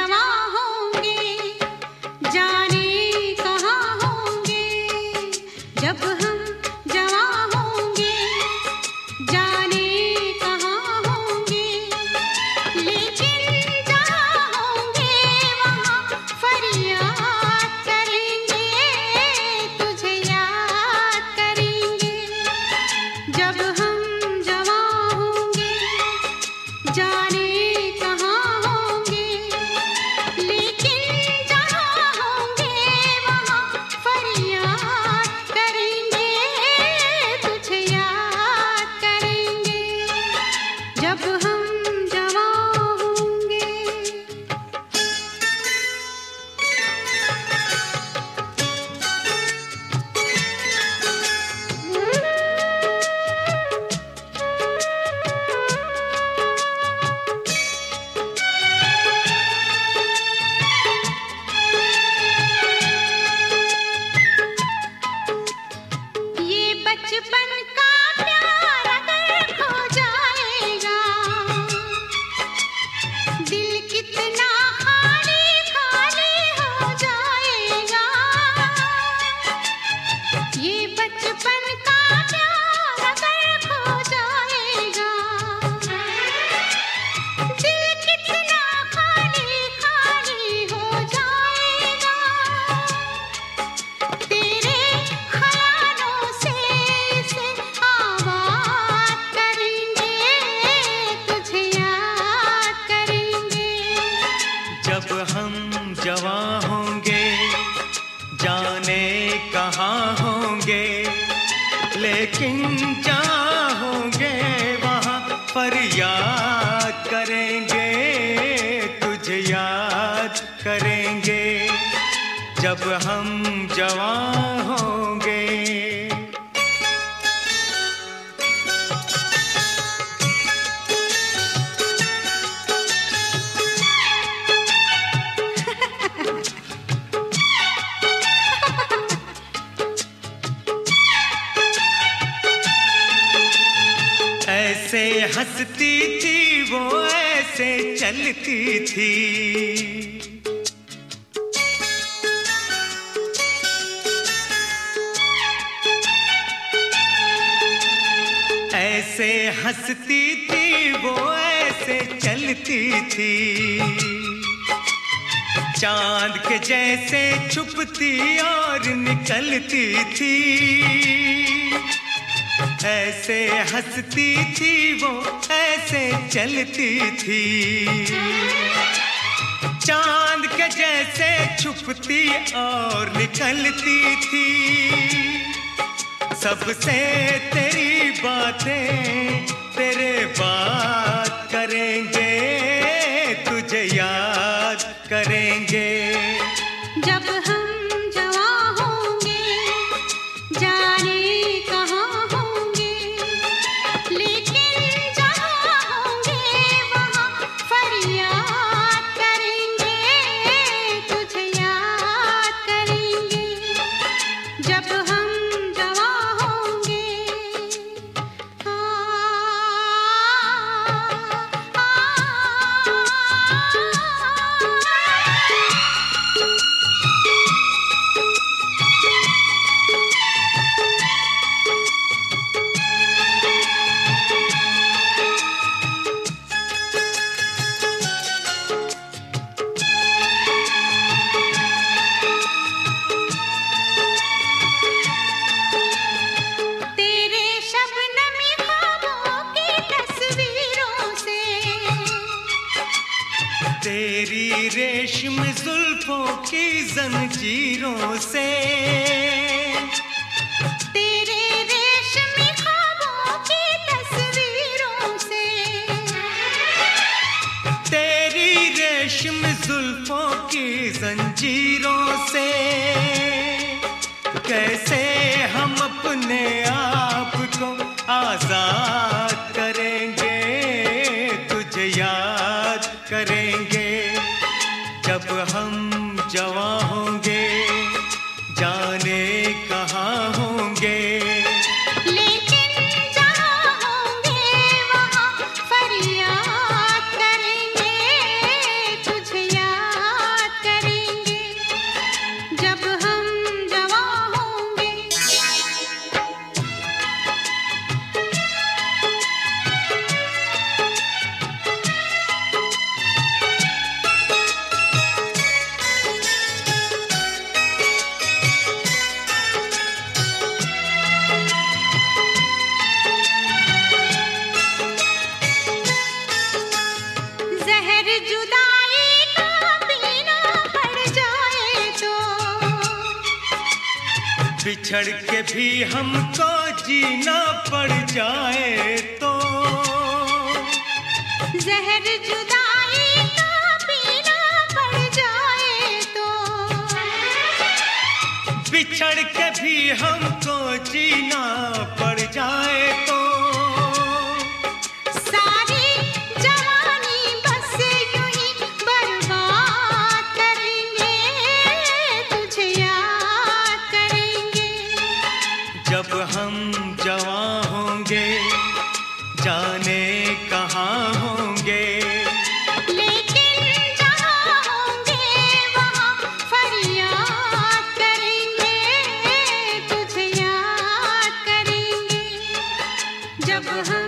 जवां होंगे, जाने कहाँ होंगे। जब हम जवां होंगे, जाने कहाँ होंगे। लेकिन जहाँ होंगे वहाँ फरियाद करेंगे, तुझे याद करेंगे। जब हम जवां होंगे, जाने कहाँ होंगे। लेकिन जहाँ होंगे वहाँ फरियाद करेंगे, तुझे याद करेंगे। जब हम जवां होंगे। ये बचपन का प्यार अगर खो जाएगा, दिल कितना खाली खाली हो जाएगा। ये बचपन का प्यार अगर खो जाएगा, दिल कितना खाली खाली हो जाएगा। तेरे ख्यालों से इसे आबाद करेंगे, तुझे याद करेंगे। जब हम जवां होंगे, जाने कहाँ होंगे। लेकिन जहाँ होंगे वहाँ फरियाद करेंगे, तुझे याद करेंगे। जब हम जवां होंगे। ऐसे हंसती थी वो, ऐसे चलती थी। ऐसे हंसती थी वो, ऐसे चलती थी। चांद के जैसे छुपती और निकलती थी। ऐसे हंसती थी वो, ऐसे चलती थी। चांद के जैसे छुपती और निकलती थी। सबसे तेरी बातें तेरे बात करेंगे, तुझे याद करेंगे। जब हम जवां होंगे, जाने कहाँ होंगे। लेकिन जहाँ होंगे वहाँ फरियाद करेंगे, तुझे याद करेंगे। जब हम जवां होंगे। तेरे शबनमी ख्वाबों की तस्वीरों से, तेरी रेशम जुल्फों की जंजीरों से। तेरे रेशमी ख्वाबों की तस्वीरों से, तेरी रेशम जुल्फों की जंजीरों से। कैसे हम अपने आप को आजाद करेंगे, तुझे याद करेंगे। जब हम जवां होंगे, जाने कहाँ होंगे। लेकिन जहाँ होंगे वहाँ फरियाद करेंगे, तुझे याद बिछड़ के भी हमको जीना पड़ जाए तो, जहर जुदाई का पीना पड़ जाए तो, बिछड़ के भी हमको जीना पड़ जाए तो, सारी जवानी बस यूं ही बर्बाद करेंगे, तुझे याद करेंगे। जब हम जवां होंगे जाने कहाँ होंगे, लेकिन जहाँ होंगे वहाँ फरियाद करेंगे, तुझे याद करेंगे। जब हम